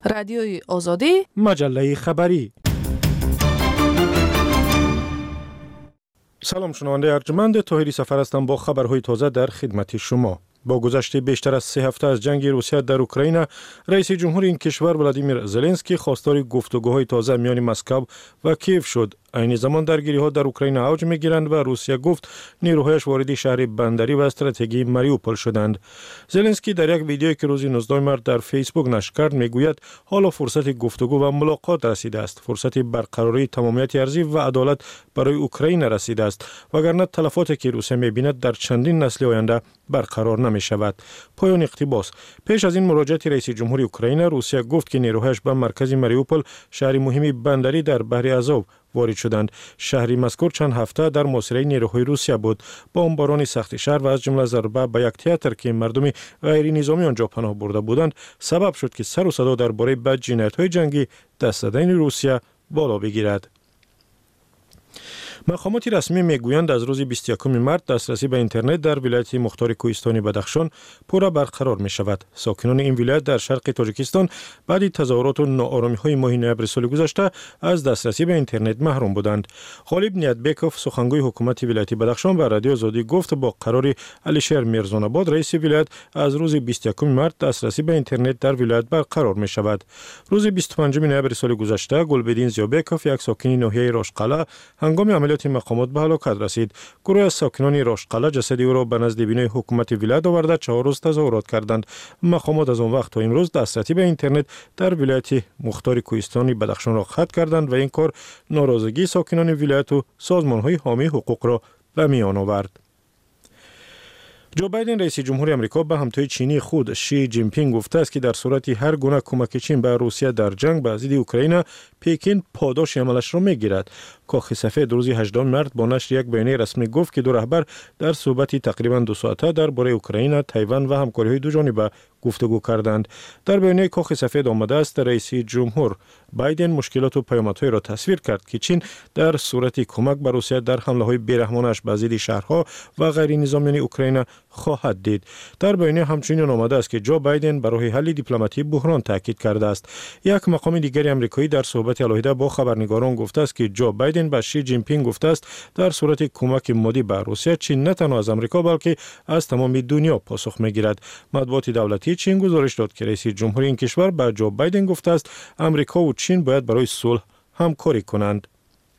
رادیوی آزادی، مجله خبری. سلام شنونده ارجمند، طاهری سفر هستم با خبرهای تازه در خدمت شما. با گذشت بیشتر از 3 هفته از جنگ روسیه در اوکراین، رئیس جمهور این کشور ولادیمیر زلنسکی خواستار گفتگوهای تازه میان مسکو و کیف شد. این زمان درگیری‌ها در اوکراین اوج می‌گیرند و روسیه گفت نیروهایش وارد شهر بندری و استراتژیکی ماریوپول شدند. زلنسکی در یک ویدیویی که روز 19 مارس در فیسبوک نشر کرد میگوید حالا فرصت گفتگو و ملاقات رسیده است. فرصت برقراری تمامیت ارضی و عدالت برای اوکراین رسیده است، وگرنه تلفاتی که روسیه می‌بیند در چندین نسل آینده برقرار نمی‌شود. پایان اقتباس. پیش از این مراجعه رئیس جمهور اوکراین، روسیه گفت که نیروهایش به مرکز ماریوپول، شهر مهمی بندری در بحر آزوف، وارد شدند. شهری مذکور چند هفته در محاصره نیروهای روسیه بود. بمباران سخت شهر و از جمله ضربه به یک تئاتر که مردم غیر نظامی آنجا پناه برده بودند سبب شد که سر و صدا درباره بد جنایت‌های جنگی دست دادن روسیه بالا بگیرد. مقامات رسمی میگویند از روز 21 مارس دسترسی به اینترنت در ولایت مختار کوهستانی بدخشان پورا برقرار می شود. ساکنان این ولایت در شرق تاجیکستان بعد تظاهرات و ناآرامی‌های ماه نوامبر سال گذشته از دسترسی به اینترنت محروم بودند. غالب نیتبکوف، سخنگوی حکومت ولایت بدخشان، به رادیو آزادی گفت با قرار علیشیر میرزون‌آباد رئیس ولایت از روز 21 مارس دسترسی به اینترنت در ولایت برقرار می شود. روز 25 نوامبر سال گذشته گلبدین زیابکوف، یک ساکن ناحیه راشقله، هنگام عملیات مقامات به هلاکت رسید. گروه از ساکنان راشقله جسد او را به نزد بینای حکومت ولایت آورده 4 روز تظاهرات کردند. مقامات از آن وقت تا امروز دسترسی به اینترنت در ولایت مختار کوهستانی بدخشان را قطع کردند و این کار ناراضگی ساکنان ولایت و سازمان‌های حامی حقوق را به میان آورد. جو بایدن رئیس جمهور آمریکا به همتای چینی خود شی جین پینگ گفته است که در صورت هر گونه کمک چین به روسیه در جنگ به ضد اوکراین، پکین پاداش عملش را میگیرد. کاخ سفید روز 18 مارس با نشر یک بیانیه رسمی گفت که دو رهبر در صحبتی تقریبا 2 ساعته درباره اوکراین، تایوان و همکاری‌های دوجانبه گفتگو کردند. در بیانیه کاخ سفید آمده است رئیس جمهور بایدن مشکلات و پیامدهای را تصویر کرد که چین در صورت کمک به روسیه در حمله‌های بیرحمانش به ضد شهرها و غیر نظامیان اوکراین خواهد دید. در بیانیه همچنین آمده است که جو بایدن برای حل دیپلماتی بحران تاکید کرده است. یک مقام دیگری آمریکایی در صحبت علیحده با خبرنگاران گفته است که جو بایدن به شی جین پینگ گفته است در صورت کمک مادی به روسیه، چین نه تنها از آمریکا بلکه از تمام دنیا پاسخ میگیرد. مطبوعات دولتی چین گزارش داد که رئیس جمهور این کشور به جو بایدن گفته است آمریکا و چین باید برای صلح همکاری کنند.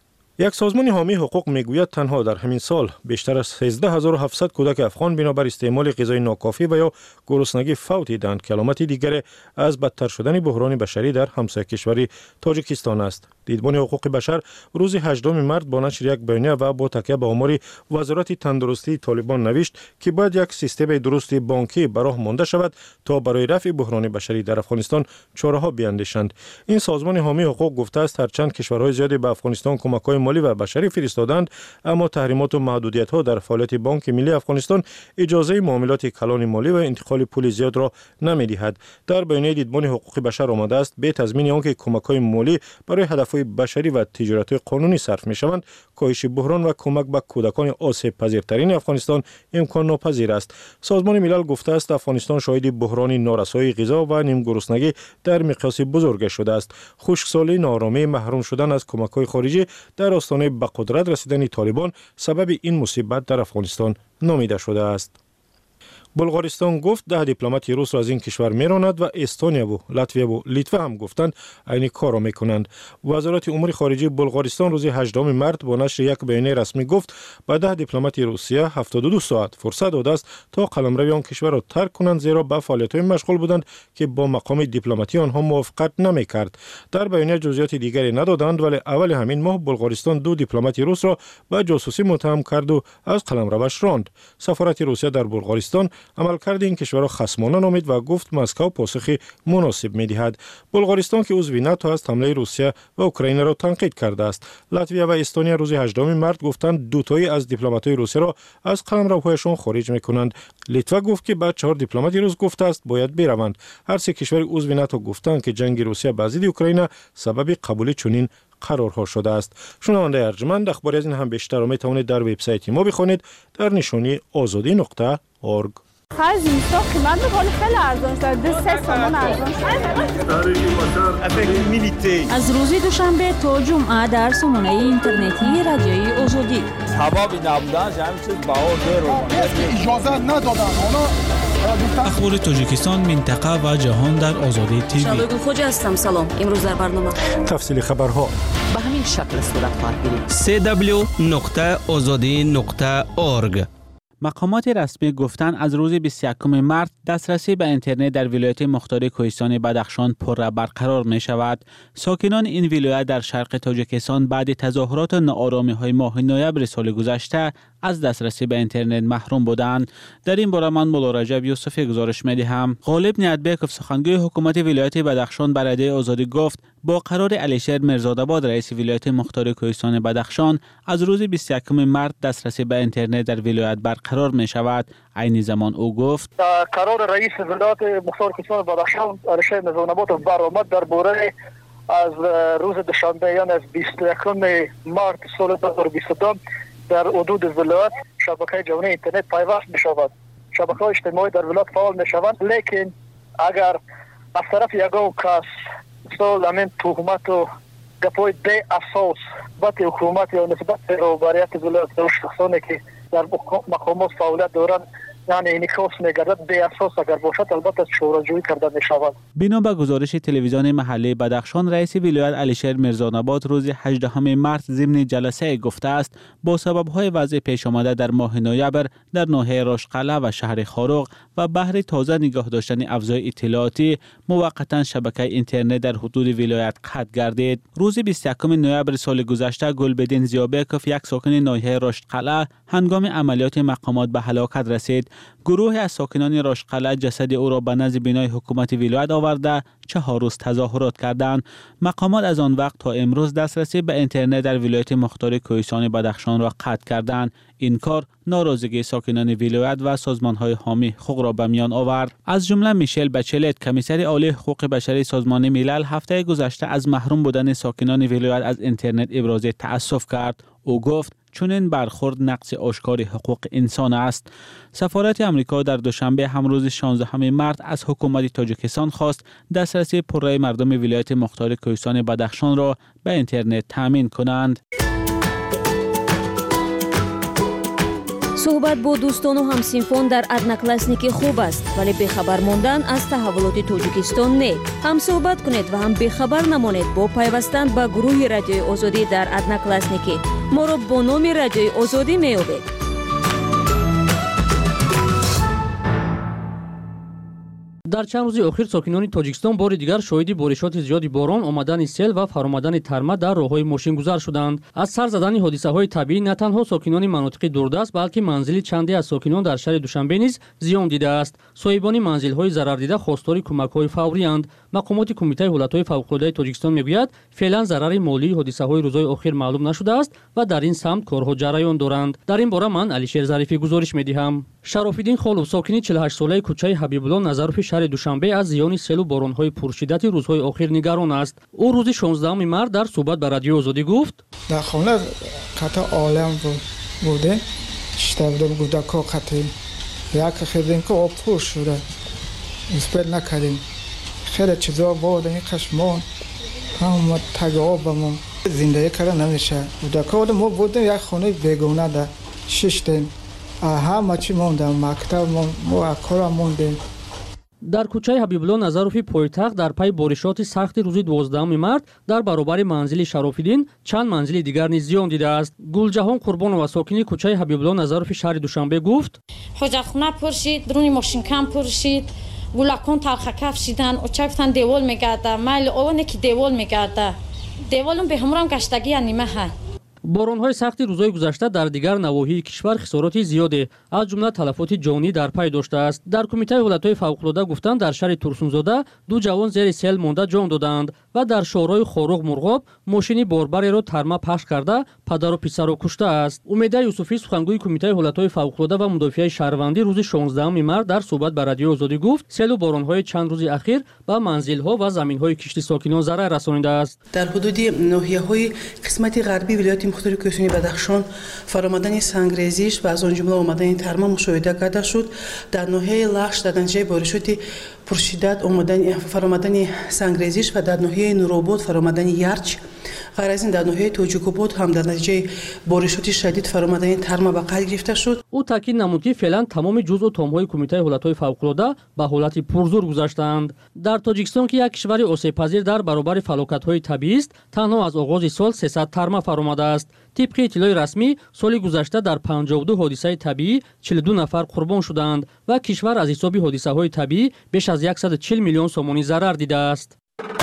یک سازمان حامی حقوق میگوید تنها در همین سال بیشتر از 13700 کودک افغان بنابر استعمال غذای ناکافی و یا گرسنگی فوت دیدند که علامتی دیگر از بدتر شدن بحران بشری در همسایه کشوری تاجیکستان است. دیدبان حقوق بشر روز 18 مارس با نشر یک بیانیه و با تکیه به آمار وزارت تندرستی طالبان نوشت که باید یک سیستم درست بانکی به راه مانده شود تا برای رفع بحران بشری در افغانستان چاره‌ها بیاندیشند. این سازمان حامی حقوق گفته است هرچند کشورهای زیادی به افغانستان کمک‌های مالی و بشری فرستادند، اما تحریمات و محدودیت‌ها در فعالیت بانک ملی افغانستان اجازه معاملات کلان مالی و انتقال پول زیاد را نمی‌دهد. در بیانیه دیدبان حقوق بشر آمده است به تضمین آنکه کمک‌های مالی برای هدف‌های بشری و تجارت‌های قانونی صرف می‌شوند، کاهش بحران و کمک به کودکان آسیب پذیرترین افغانستان امکان ناپذیر است. سازمان ملل گفته است افغانستان شاهد بحران نارسایی غذا و نیمگرسنگی در مقیاس بزرگ شده است. خشکسالی، ناآرامی، محروم شدن از کمک‌های خارجی در آستانه به قدرت رسیدن طالبان سبب این مصیبت در افغانستان نامیده شده است. بلغارستان گفت 10 دیپلمات روس را از این کشور میراند و استونیا و لاتویا و لیتوا هم گفتند عین کار را میکنند. وزارت امور خارجه بلغارستان روز 18 مارس با نشر یک بیانیه رسمی گفت به 10 دیپلمات روسیه 72 ساعت فرصت داده است تا قلمرو آن کشور را ترک کنند، زیرا به فعالیت‌های مشغول بودند که با مقام دیپلماتی آنها موافقت نمیکرد. در بیانیه جزئیات دیگری ندادند، ولی اول همین ماه بلغارستان 2 دیپلمات روس را به جاسوسی متهم کرد و از قلمروش راند. سفارت روسیه در بلغارستان عملکرد این کشور را خصمانه نامید و گفت مسکو پاسخ مناسب می‌دهد. بلغارستان که عضو ناتو است حمله روسیه و اوکراین را تنقید کرده است. لاتویا و استونیا روز 18 مارس گفتند دوتایی از دیپلمات‌های روسیه را از قلمروهایشان خارج می‌کنند. لیتوا گفت که بعد 4 دیپلمات روس گفته است باید بروند. هر سه کشور عضو ناتو گفتند که جنگ روسیه به ضد اوکراین سبب قبول چنین قرارها شده است. شنونده ارجمند، اخباری از این هم بیشتر می توانید در وبسایت ما بخوانید در نشانی azadi.org. خرج اینستا قیمت میکنه خیلی ارزان شده 3 تومن ارزان شده. از روز دوشنبه تا جمعه در سامانه اینترنتی رادیوی آزادی. اجازه ندادن. اخبار تاجیکستان، منطقه و جهان در آزادی تیوی. شالوی خوجا هستم. سلام. امروز در برنامه تفصیل خبرها به همین شکل صورت خواهد گرفت. www.azadi.org. مقامات رسمی گفتند از روز 21 مارس دسترسی به اینترنت در ولایت مختار کوهستان بدخشان پر برقرار می شود. ساکنان این ولایت در شرق تاجیکستان بعد تظاهرات و ناآرامی‌های ماه نوامبر سال گذشته از دسترسی به اینترنت محروم بودند. در این باره من مولا رجب یوسفی گزارش می‌دهم. غالب نیتبکوف سخنگوی حکومت ولایت بدخشان بر علیه آزادی گفت با قرار علیشیر میرزادآباد رئیس ولایت مختار کوهستان بدخشان از روز 21 مارس دسترسی به اینترنت در ولایت برقرار می شود. عین زمان او گفت قرار رئیس ولایت مختار کوهستان بدخشان علیشیر میرزادآباد برآمد در باره از روز دوشنبه یعنی از 21 مارس سال 2022 در حدود ولایت شبکه جهانی اینترنت پیوست می شود. شبکه اجتماعی در ولایت فعال می شوند، لیکن اگر از طرف یگان کس سال همین تهمت و گپای بی اساس بات حکومت یا نسبت روبریت ولایت و شخصانی که در مقامات فعالیت دارند یعنی انعکاس می‌گردد بی اساس اگر باشد البته شورانجویی کرده می‌شود. بنا به گزارش تلویزیون محلی بدخشان رئیس ولایت علیشیر میرزادآباد روز 18 مارس ضمن جلسه گفته است با سبب‌های وضع پیش آمده در ماه نوامبر در ناحیه راشقلعه و شهر خاروق و بهر تازه نگاه داشتن افزای اطلاعاتی موقتا شبکه اینترنت در حدود ولایت قطع گردید. روز 21 نوامبر سال گذشته گلبدین زیابکوف یک ساکن ناحیه راشقلعه هنگام عملیات مقامات به هلاکت رسید. گروه از ساکنان راشقلعه جسد او را به نزد بینای حکومت ولایت آورده 4 روز تظاهرات کردند. مقامات از آن وقت تا امروز دسترسی به اینترنت در ولایت مختار کوهستان بدخشان را قطع کردند. این کار ناراضگی ساکنان ولایت و سازمان‌های حامی حقوق را به میان آورد. از جمله میشل بچلت کمیسر عالی حقوق بشری سازمان ملل هفته گذشته از محروم بودن ساکنان ولایت از اینترنت ابراز تأسف کرد. او گفت چنین برخورد نقض آشکار حقوق انسان است. سفارت آمریکا در دوشنبه همروز 16 مارس از حکومت تاجیکستان خواست دسترسی پررأی مردم ولایت مختار کوهستان بدخشان را به اینترنت تامین کنند. صحبت با دوستان و همسینفون در ادناکلاسنیکی خوب است، ولی بخبر ماندن از تحولات تاجیکستان نه. هم صحبت کنید و هم بخبر نمانید با پیوستن به گروه رادیوی آزادی در ادناکلاسنیکی. ما را با نام رادیوی آزادی میابید. در چند روز اخیر ساکنان تاجیکستان بار دیگر شاهد بارشات زیادی باران، آمدن سیل و فرآمدن ترمه در راههای ماشین گذار شدند. از سر زدن حادثه‌های طبیعی نه تنها ساکنان مناطق دوردست بلکه منزل چندی از ساکنان در شهر دوشنبه نیز زیان دیده است. صاحبان منزل‌های ضرر دیده خواستار کمک‌های فوری اند. مقامات کمیته حالت‌های فوق‌العاده تاجیکستان میگوید فعلا ضرر مالی حادثه‌های روزهای اخیر معلوم نشده است و در این سمت کارها جریان دارند. در این باره من علیشیر ظریفی گزارش می‌دهم. شراف‌الدین خالوف ساکن 48 ساله کوچه حبیب‌الله نظروف شهر دوشنبه از زیان سیل و باران‌های پرشدت روزهای اخیر نگران است. او روز 16 مارس در صحبت با رادیو آزادی گفت: در خانه قطع عالم بوده اشتباه بوده که قطع یک خیلی که آب پر شده نسبت نکردیم خیلی چیزا بود این قشمان هم تگ آبمون زندگی کردن نمیشه بوده که ما بودیم یک خانه بیگانه ده ششتیم همه چی موندم مکتب ما کار موندیم. در کوچه حبیب‌الله نظروفی پایتخت در پی بارشات سخت روز 12 مارس در برابر منزل شراف‌الدین چند منزل دیگر نیز زیان دیده است. گلجهان قربانова ساکن کوچه حبیب‌الله نظروفی شهر دوشنبه گفت: حجرخونه پرشید، درون ماشین کم پرشید، گلکان تلخ کفشیدن، اوچفتن دیوال میگرده، مایل اون که دیوال میگرده. دیوالم به همرام گشتگی نیمه ها. باران‌های سخت روزهای گذشته در دیگر نواحی کشور خسارات زیادی از جمله تلفات جانی در پی داشته است. در کمیته حالت‌های فوق‌العاده گفتند در شهر ترسونزاده 2 جوان زیر سیل مانده جان دادند و در شهرهای خاروق مرغاب ماشین باربری را ترمه پخش کرده پدر و پسر را کشته است. امیده یوسفی سخنگوی کمیته حالت‌های فوق‌العاده و مدافع شهروندی روز 16 مارس در صحبت با رادیو آزادی گفت سیل و باران‌های چند روز اخیر به منزل‌ها و زمین‌های کشتی ساکنان ضرر رسانیده است. در حدود ناحیه‌های قسمت غربی ولایت مختار کوهستانی بدخشان فرآمدن سنگریزیش و از آن جمله آمدن ترما مشاهده کرده شد. در ناحیه لخش در نتیجه بارشات پرشدت فرآمدن سنگریزیش و در ناحیه نورآباد فرآمدن یرچ. غیر از این در ناحیه توجیک‌آباد هم در نتیجه بارشات شدید فرآمدن ترما به قید گرفته شد. او تاکید نمود که فعلا تمام جزء تام‌های کمیته حالت‌های فوق‌العاده به حالت پرزور گذاشتند. در تاجیکستان که یک کشور آسیب‌پذیر در برابر فلاکت‌های طبیعی است، تنها از آغاز سال 300 ترما فرآمده است. طبق اطلاع رسمی سال گذشته در 52 حادثه طبیعی 42 نفر قربان شدند و کشور از حساب حادثه‌های طبیعی بیش از 140 میلیون سومانی ضرر دیده است.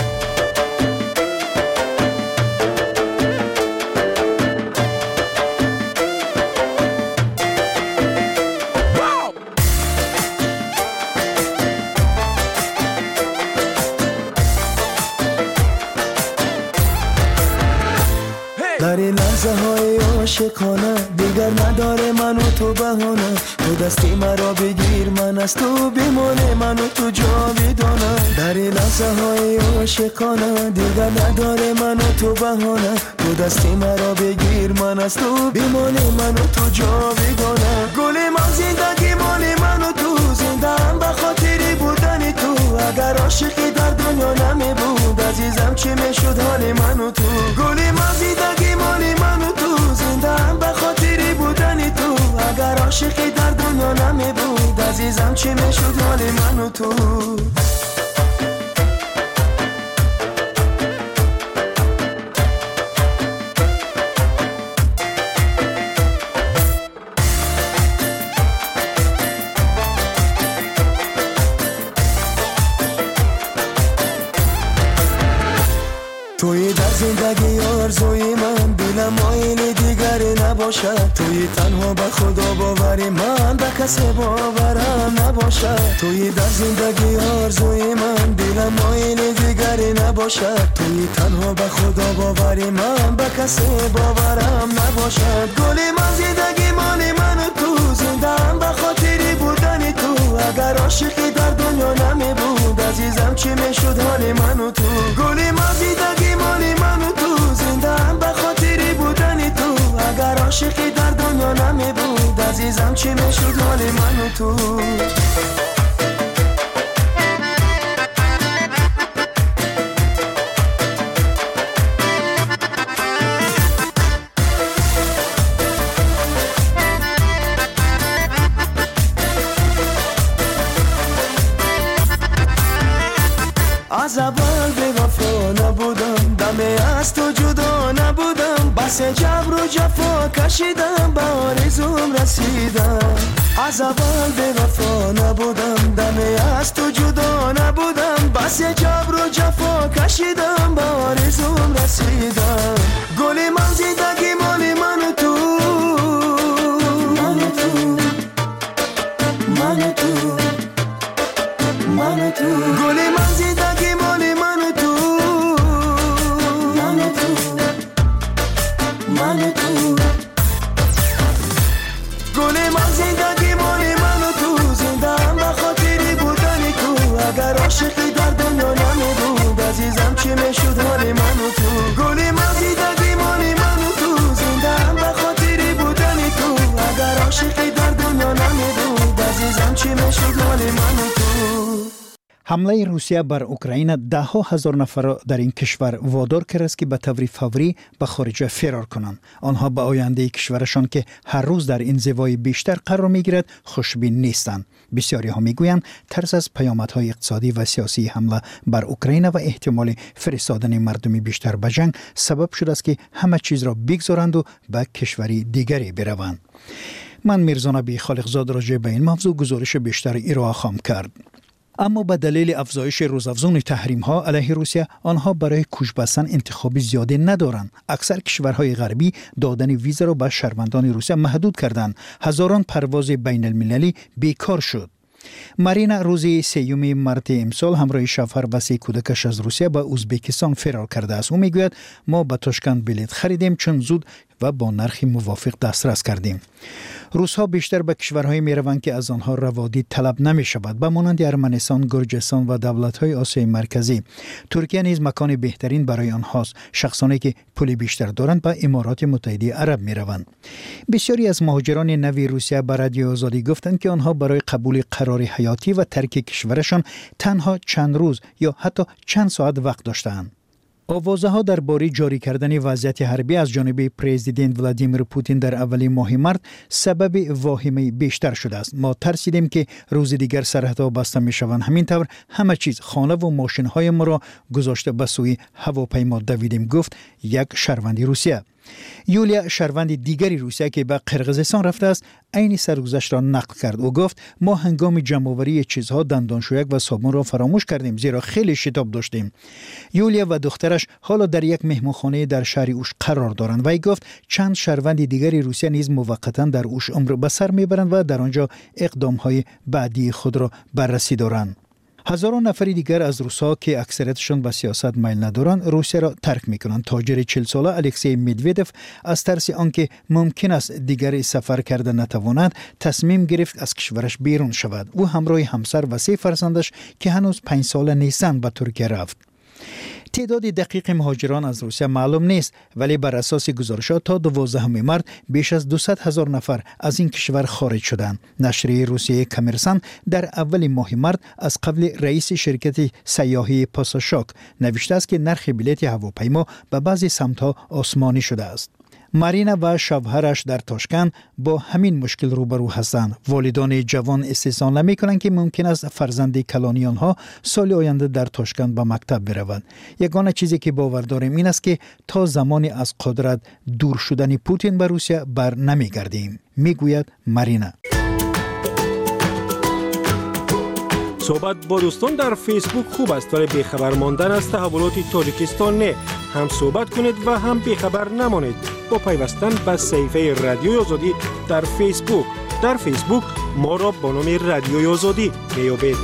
در این لحظه های عاشقانه دیگر نداره من و تو بهانه. تو دستی مرا بگیر من از تو بمانه من و تو جاویدانه. در این لحظه های عاشقانه دیگر نداره من و تو بهانه. تو دستی مرا بگیر من از تو بمانه من و تو جاویدانه. گل من زندگی مال من و تو زندم به خاطری بودن تو. اگر عاشقی در دنیا نمی بود عزیزم چی میشد حال من و تو. گل من زندگی مال من و تو زندم به خاطری بودن تو. اگر عاشقی در دنیا نمی بود عزیزم چی میشد حال من و تو. توی در زندگی آرزوی من دلم مایل دیگری نباشد. توی تنها به خدا باوری من به کسی باورم نباشد. توی در زندگی آرزوی من دلم مایل دیگری نباشد. توی تنها به خدا باوری من به کسی باورم نباشد. گل من زندگی مال من و تو زندم به خاطری بودن تو. اگر عاشقی در دنیا نمی بود عزیزم چی میشد حال من و تو. گل من زندگی مال من و تو زندم به خاطری بودن تو. اگر عاشقی در دنیا نمی بود عزیزم چی میشد حال من و تو. از اول به وفا نبودم دمی از تو جدا نبودم. بس جبر و جفا کشیدم به آرزوم رسیدم. از اول به وفا نبودم دمی از تو جدا نبودم. بس جبر و جفا کشیدم به آرزوم رسیدم. گل من زندگی مال من و تو. من و تو من و تو من و تو. گل من زندگی مال من و تو. من و تو من و تو. گل من زندگی مال من و تو زندم به خاطری بودن تو. اگر عاشقی در دنیا نمی بود عزیزم چی میشد حال من و تو. گل من زندگی مال من و تو زندم به خاطری بودن تو. اگر عاشقی در دنیا نمی بود عزیزم چی میشد حال من و تو. حمله روسیه بر اوکراین ده ها هزار نفر را در این کشور وادار کرده است که به طور فوری به خارج فرار کنند. آنها به آینده کشورشان که هر روز در این زوای بیشتر قرار میگیرد خوشبین نیستند. بسیاری ها میگویند ترس از پیامدهای اقتصادی و سیاسی حمله بر اوکراین و احتمال فرستادن مردم بیشتر به جنگ سبب شده است که همه چیز را بگذارند و به کشوری دیگری بروند. من میرزا نبی خالقزاد راجع به این موضوع گزارش بیشتر ارائه خواهم کرد. اما به دلیل افزایش روزافزون تحریم ها علیه روسیه آنها برای کوچ بستن انتخابی زیاده ندارند. اکثر کشورهای غربی دادن ویزا را به شهروندان روسیه محدود کردند. هزاران پرواز بین المللی بیکار شد. مارینا روز 3 مارت امسال همراه شوهر و 3 کودکش از روسیه به ازبکستان فرار کرده است. او میگوید ما به تاشکند بلیط خریدیم چون زود و با نرخ موافق دسترس کردیم. روس‌ها بیشتر به کشورهای میروند که از آنها روادید طلب نمی شود، به مانند ارمنستان، گرجستان و دولت‌های آسیای مرکزی. ترکیه نیز مکان بهترین برای آنهاست. شخصانی که پول بیشتر دارند به امارات متحده عرب میروند. بسیاری از مهاجران نوی روسیه به رادیو آزادی گفتند که آنها برای قبول قرار حیاتی و ترک کشورشان تنها چند روز یا حتی چند ساعت وقت داشتند. آوازه‌ها درباره جاری کردن وضعیت حربی از جانب پرزیدنت ولادیمیر پوتین در اول ماه مارس سبب واهمه بیشتر شده است. ما ترسیدیم که روز دیگر سرحدها بسته می‌شوند. همین طور همه چیز، خانه و ماشین‌های ما را گذاشته به سوی هواپیما دویدیم، گفت یک شهروند روسیه. یولیا، شهروند دیگری روسیه که به قرقیزستان رفته است، عین سرگذشت را نقل کرد و گفت ما هنگام جمع‌آوری چیزها دندانشویک و صابون را فراموش کردیم زیرا خیلی شتاب داشتیم. یولیا و دخترش حالا در یک مهمانخانه در شهر اوش قرار دارند و ای گفت چند شهروند دیگری روسیه نیز موقتا در اوش عمر به سر میبرند و در آنجا اقدام‌های بعدی خود را بررسی دارند. هزاران نفر دیگر از روس‌ها که اکثریتشان به سیاست میل ندارند روسیه را ترک می‌کنند. تاجر 40 ساله الکسی مدودف از ترس آنکه ممکن است دیگر سفر کرده نتواند تصمیم گرفت از کشورش بیرون شود. او همراه همسر و 3 فرزندش که هنوز 5 ساله نیستند به ترکیه رفت. تعداد دقیق مهاجران از روسیه معلوم نیست، ولی بر اساس گزارشات تا 12 مارس بیش از 200,000 نفر از این کشور خارج شدند. نشریه روسیه کامرسان در اول ماه مارس از قبل رئیس شرکت سیاحی پاساشاک نوشته است که نرخ بلیط هواپیما به بعضی سمت‌ها آسمانی شده است. مارینا و شوهرش در تاشکند با همین مشکل روبرو هستند. والدان جوان استحسان نمی‌کنند که ممکن است فرزند کلانی آنها سال آینده در تاشکند به مکتب بروند. یگانه چیزی که باور داریم این است که تا زمانی از قدرت دور شدن پوتین به روسیه بر نمیگردیم، میگوید مارینا. صحبت با دوستان در فیسبوک خوب است ولی بیخبر ماندن از تحولات تاجیکستان نه. هم صحبت کنید و هم بیخبر نمانید با پیوستن به صفحه رادیوی آزادی در فیسبوک. در فیسبوک ما را با نام رادیوی آزادی میابید.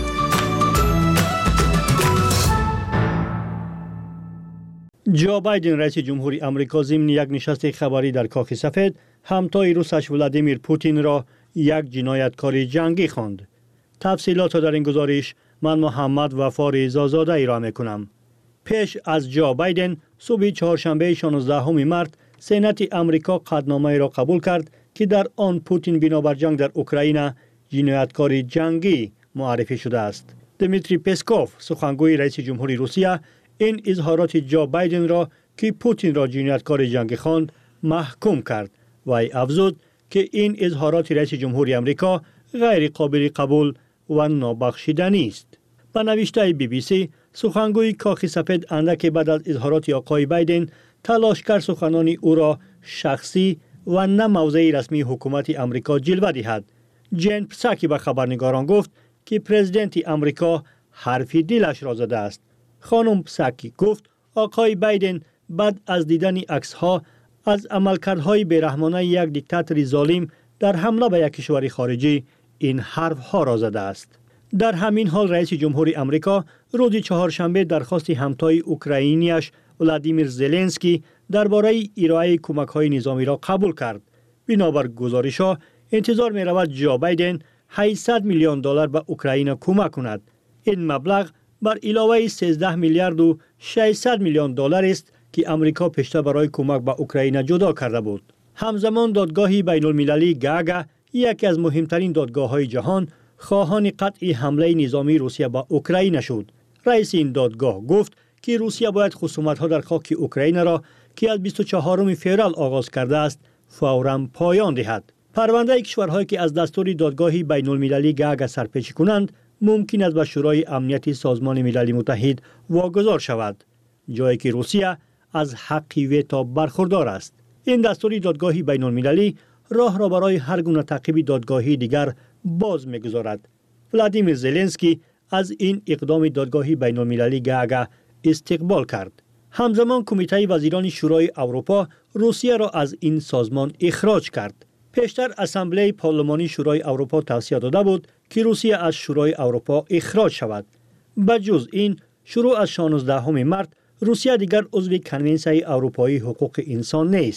جو بایدن رئیس جمهوری آمریکا ضمن یک نشست خبری در کاخ سفید همتای روسش ولادیمیر پوتین را یک جنایتکار جنگی خواند. تفصیلات در این گزارش من محمد وفا رضازاده ای را میکنم. پیش از جو بایدن صبح چهارشنبه 16 مارس سنت آمریکا قطعنامه را قبول کرد که در آن پوتین بنابر جنگ در اوکراین جنایتکار جنگی معرفی شده است. دمیتری پسکوف سخنگوی رئیس جمهوری روسیه این اظهارات جو بایدن را که پوتین را جنایتکار جنگی خواند محکوم کرد و افزود که این اظهارات رئیس جمهوری آمریکا غیر قابل قبول و نابخشودنی است. به نوشته BBC سخنگوی کاخ سفید اندک بعد از اظهارات آقای بایدن تلاش کرد سخنان او را شخصی و نه موضع رسمی حکومت آمریکا جلوه دهد. جین پساکی به خبرنگاران گفت که پرزیدنت آمریکا حرف دلش را زده است. خانم پساکی گفت آقای بایدن بعد از دیدن عکس‌ها از عملکردهای بیرحمانه یک دیکتاتور ظالم در حمله به یک کشور خارجی این حرف‌ها را زده است. در همین حال رئیس جمهوری آمریکا روز چهارشنبه درخواست همتای اوکراینیش ولادیمیر زلنسکی درباره ارائه کمک‌های نظامی را قبول کرد. بنابر گزارش‌ها انتظار می‌رود جو بایدن 800 میلیون دلار به اوکراین کمک کند. این مبلغ بر علاوه 13 میلیارد و 600 میلیون دلار است که آمریکا پیشتر برای کمک به اوکراین جدا کرده بود. همزمان دادگاه بین‌المللی گاگا یکی از مهمترین دادگاه‌های جهان خواهان قطع حمله نظامی روسیه به اوکراین شد. رئیس این دادگاه گفت که روسیه باید خصومت‌ها در خاک اوکراین را که از 24 فوریه آغاز کرده است فوراً پایان دهد. پرونده کشورهایی که از دستور دادگاه بین‌المللی گاگا سرپیچی کنند ممکن است به شورای امنیت سازمان ملل متحد واگذار شود، جایی که روسیه از حق ویتو برخوردار است. این دستور دادگاه بین‌المللی راه را برای هر گونه تعقیب دادگاهی دیگر باز می‌گذارد. ولادیمیر زلنسکی از این اقدام دادگاه بین‌المللی گاگا استقبال کرد. همزمان کمیته وزیران شورای اروپا روسیه را از این سازمان اخراج کرد. پیشتر اسامبله پارلمانی شورای اروپا توصیه داده بود که روسیه از شورای اروپا اخراج شود. بجز این، شروع از 16 مارس روسیه دیگر عضو کنونسیون اروپایی حقوق انسان نیست.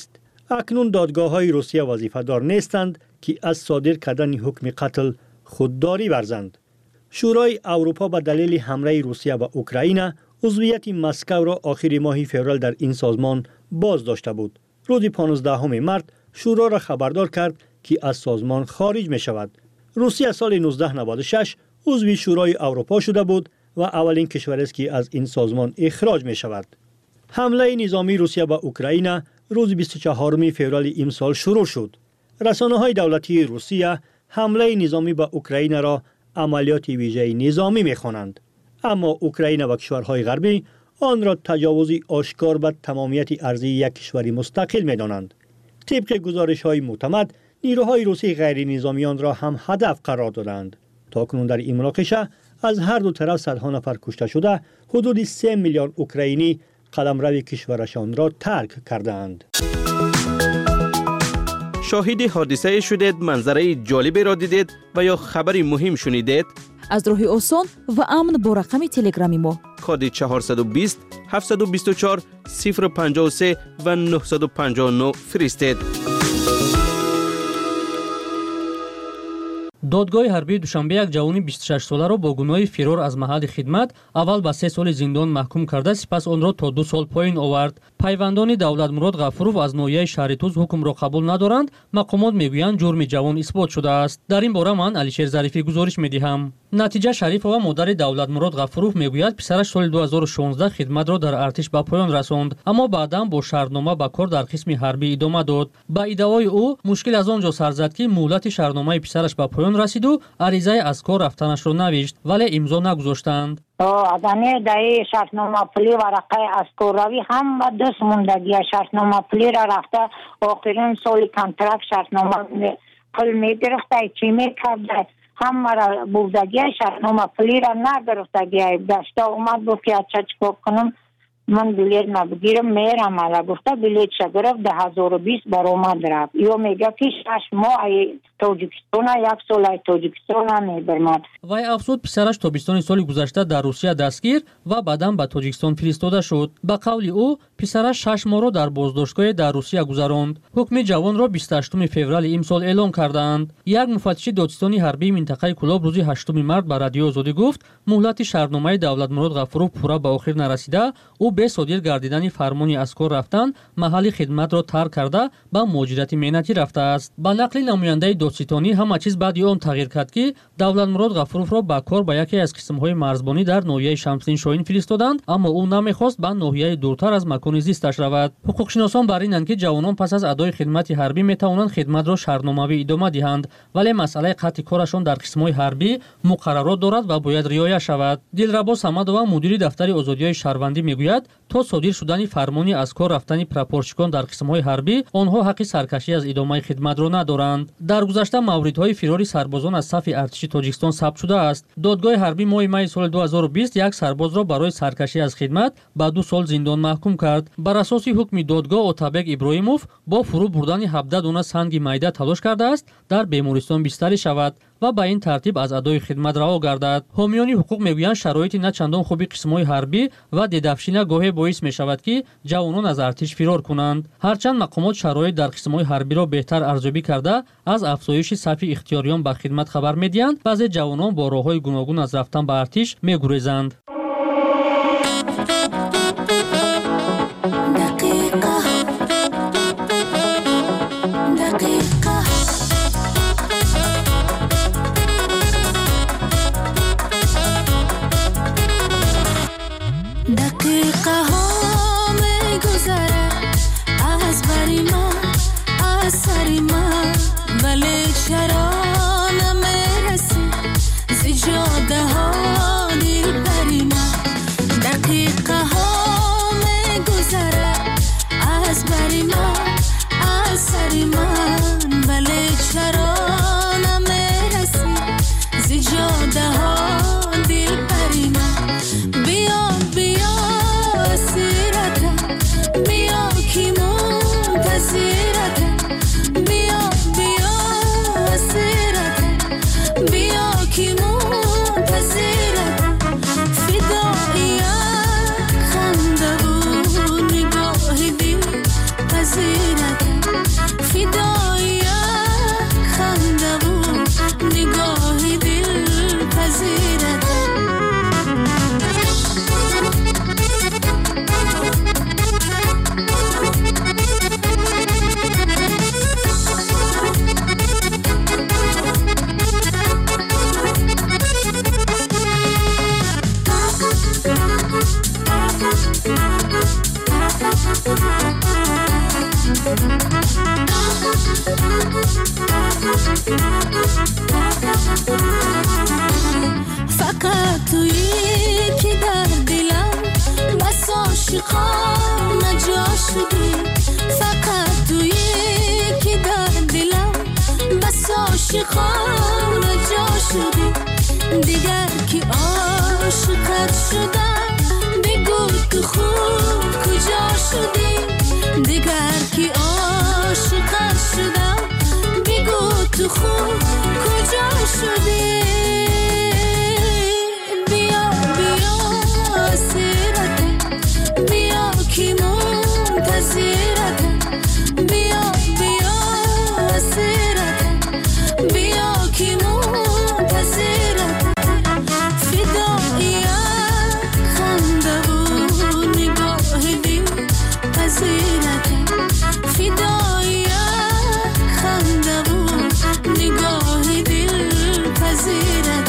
اکنون دادگاه‌های روسیه وظیفه‌دار نیستند که از صادر کردن حکم قتل خودداری ورزند. شورای اروپا به دلیل حمله روسیه به اوکراین عضویت مسکو را آخر ماه فوریه در این سازمان باز داشته بود. روز 15 مارس شورا را خبردار کرد که از سازمان خارج می شود. روسیه سال 1996 عضو شورای اروپا شده بود و اولین کشور است که از این سازمان اخراج می شود. حمله نظامی روسیه به اوکراین روز 24 فوریه امسال شروع شد. رسانه‌های دولتی روسیه حمله نظامی به اوکراین را عملیات ویژه نظامی می‌خوانند، اما اوکراین و کشورهای غربی آن را تجاوزی آشکار به تمامیت ارضی یک کشور مستقل می‌دانند. طبق گزارش‌های معتمد، نیروهای روسی غیر نظامی آن را هم هدف قرار دادند. تاکنون در این مناقشه از هر دو طرف صدها نفر کشته شده، حدود 3 میلیون اوکراینی قلمرو کشورشان را ترک کردند. شاهد حادثه شدید، منظره جالبی را دیدید و یا خبری مهم شنیدید؟ از راه آسان و امن با رقم تلگرامی ما کد 420 724 053 و 959 فرستید. دادگاه حربی دوشنبه یک جوان 26 ساله را با گناه فرار از محل خدمت اول به 3 سال زندان محکوم کرده، سپس آن را تا 2 سال پایین آورد. پیوندان دولتمراد غفورов از ناحیه شهر توز حکم را قبول ندارند. مقامات میگویند جرم جوان اثبات شده است. در این باره من علیشیر ظریفی گزارش میدهم. نتیجه شریفова مادر دولتمراد غفورов میگوید پسرش سال 2016 خدمت را در ارتش به پایان رساند، اما بعدا با شرطنامه به کار در قسم حربی ادامه داد. با ادعای او مشکل از آنجا سر زد که مهلت شرطنامه پسرش به پایان رسید و عریضه از کار رفتنش را نوشت، ولی امضا نگذاشتند. آدمی دای شرطنامه پلی ورقه از کوروی هم و دست موندگی شرطنامه پلی را رفته آخرین سال کنترکت شرطنامه پل میگرفته چی میکرده هم مرا بودگی شرطنامه پلی را نگرفتگی داشته اومد گفت که چکار کنم من بلیت نبگیرم میرم علا گفته بلیت شگرفت 2020 برآمد رفت. یا میگه که 6 ماه تاجیکستان 1 سال تاجیکستان میبرمد. وای افزود پسرش تابستان سال گذشته در روسیه دستگیر و بعدا به تاجیکستان فرستاده شد. به قول او پسرش 6 ماه را در بازداشتگاه در روسیه گذراند. حکم جوان را 28 فوریه امسال اعلام کردند. یک مفتش دادستانی حربی منطقه کلاب روز 8 مارس به رادیو آزادی گفت مهلت شرطنامه دولتمراد غفورov پورا به آخر نرسیده. او به صادر گردیدن فرمانی از کار رفتن محل خدمت را ترک کرده به مهاجرت مهنتی رفته است. با نقل نماینده دادستانی همه چیز بعد آن تغییر کرد که دولتمراد غفورov را به کار به یکی از قسم‌های مرزبانی در ناحیه شمسین شاهین فرستادند، اما او نمیخواست به ناحیه دورتر از مکان زیستش رود. حقوقشناسان بر اینند که جوانان پس از ادای خدمت حربی میتوانند خدمت را شرطنامه‌ای ادامه دهند، ولی مسئله قطع کارشان در قسم‌های حربی مقررات دارد و باید رعایت شود. دلربا صمدова مدیر دفتر آزادی‌های شهروندی میگوید تا صادر شدن فرمانی از کار رفتن پراپورچیکان در قسم‌های حربی آنها حق سرکشی از ادامه خدمت را ندارند. در گذشته موردهای فراری سربازان از صف ارتش تاجیکستان ثبت شده است. دادگاه حربی ماه می سال 2020 یک سرباز را برای سرکشی از خدمت به 2 سال زندان محکوم کرد. بر اساس حکم دادگاه اوتابک ابراهیموف با فرو بردن 17 دانه سنگ میده تلاش کرده است در بیمارستان بستری شود و به این ترتیب از ادای خدمت رها گردد. حامیان حقوق میگویند شرایط نه چندان خوبی قسم‌های حربی و دیدفشینه گاهی باعث میشود که جوانان از ارتش فرار کنند. هرچند مقامات شرایط در قسم‌های حربی را بهتر ارزیابی کرده از افزایش صف اختیاریان به خدمت خبر میدهند، بعضی جوانان با راه‌های گوناگون از رفتن به ارتش میگریزند. شرانه میرسی زجاده ها دل بری عاشقان نجا شدی فقط توی که در دلم بس عاشقان نجا شدی دیگر که عاشقت شدم بگو تو خود کجا شدی دیگر که عاشقت شدم بگو تو خود کجا شدی بیا بیا سیرت بیا که منتظرت بیا بیا سیرت بیا که منتظرت فدایی خنده و نگاه دل پذیرت فدایی خنده و نگاه دل پذیرت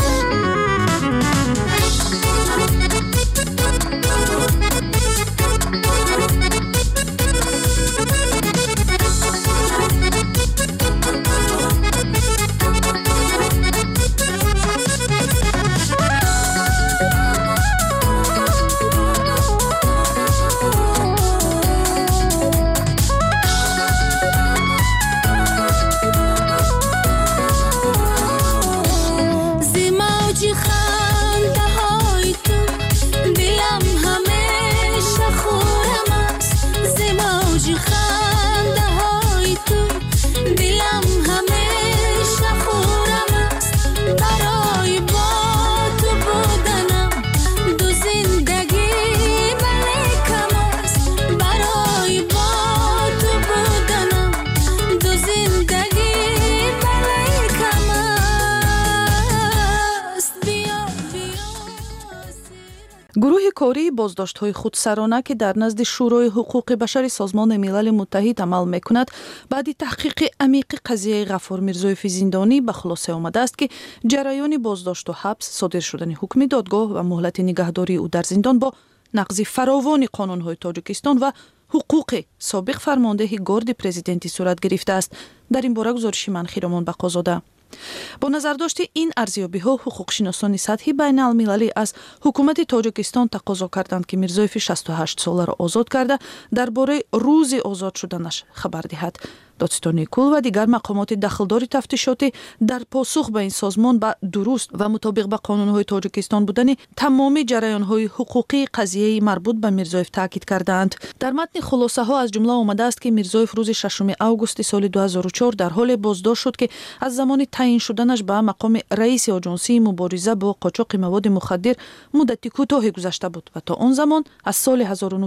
گروه کاری بازداشت‌های خودسرانه که در نزد شورای حقوق بشر سازمان ملل متحد عمل می‌کند بعد تحقیق عمیق قضیه غفور میرزایف زندانی به خلاصه آمده است که جریان بازداشت و حبس، صادر شدن حکم دادگاه و مهلت نگهداری او در زندان با نقض فراوان قانون‌های تاجیکستان و حقوق سابق فرمانده گارد پرزیدنتی صورت گرفته است. در این باره گزارش من خیرمان بقازاده. با نظرداشت این ارزیابی‌ها حقوقشناسان سطحی بین المللی از حکومت تاجیکستان تقاضا کردند که میرزایف 68 ساله را آزاد کرده درباره روز آزاد شدنش خبر دهد. دادستان کل و دیگر مقامات دخلدار تفتیشاتی در پاسخ به این سازمان به درست و مطابق به قانون‌های تاجیکستان بودن تمام جریان‌های حقوقی قضیه مربوط به میرزایف تاکید کردند. در متن خلاصه‌ها از جمله آمده است که میرزایف روز 6 آگوست سال 2004 در حال بازداشت شد که از زمان تعیین شدنش به مقام رئیس آژانسی مبارزه با قاچاق مواد مخدر مدت کوتاهی گذشته بود و تا آن زمان از سال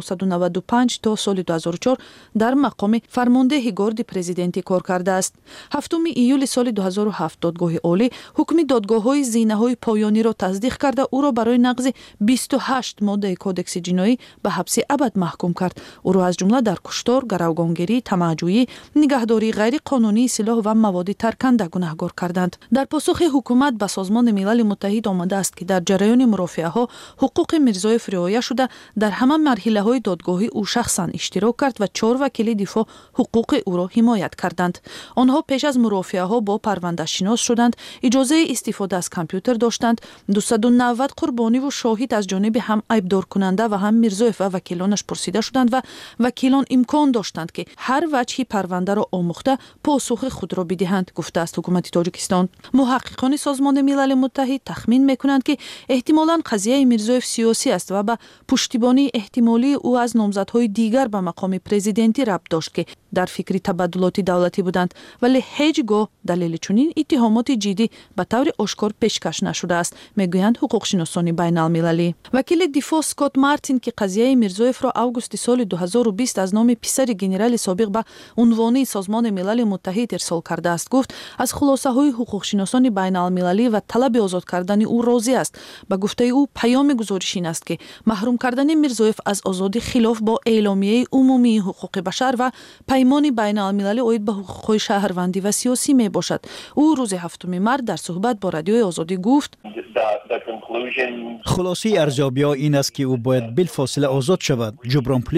1995 تا سال 2004 در مقام فرمانده گارد پرزیدنتی کار کرده است. 7 ایول سال 2007 دادگاه عالی حکم دادگاه‌های زینه‌های پایانی را تصدیق کرده او را برای نقض 28 ماده کودکس جنایی به حبس ابد محکوم کرد. او را از جمله در کشتار، گروگانگیری، طمع‌جویی، نگهداری غیر قانونی سلاح و مواد ترکنده گناهکار کردند. در پاسخ حکومت به سازمان ملل متحد آمده است که در جریان مرافعه‌ها حقوق میرزایف رعایت شده در همه مرحله‌های دادگاهی او شخصاً اشتراک کرد و 4 وکیل دفاع حقوق او را حمایت کردند. آنها پیش از مرافعه‌ها با پرونده شناس شدند، اجازه استفاده از کامپیوتر داشتند. 290 قربانی و شاهد از جانب هم عیبدار کننده و هم میرزایف و وکیلانش پرسیده شدند و وکیلان امکان داشتند که هر وجهی پرونده را آموخته پاسخ خود را بدهند، گفته است حکومت تاجیکستان. محققان سازمان ملل متحد تخمین میکنند که احتمالاً قضیه میرزایف سیاسی است و به پشتیبانی احتمالی او از نامزدهای دیگر به مقام پرزیدنتی ربط داشت که در فکر تبادلات دولتی بودند، ولی هیچگاه دلیل چنین اتهامات جدی به طور آشکار پیشکش نشده است، میگویند حقوقشناسان بین المللی. وکیل دفاع اسکات مارتین که قضیه میرزایف را آگوست سال 2020 از نام پسر گنرال سابق به عنوان سازمان ملل متحد ارسال کرده است، گفت از خلاصه های حقوقشناسان بین المللی و طلب آزاد کردن او راضی است. به گفته او پیام گزارش این است که محروم کردن میرزایف از آزادی خلاف با اعلامیه عمومی حقوق بشر و پیمان بین المللی اید به حقوق شهروندی و سیاسی می باشد. او روز 7 مارس در صحبت با رادیوی آزادی گفت خلاصه ارزیابی‌ها این است که او باید بالفاصله آزاد شود. جبران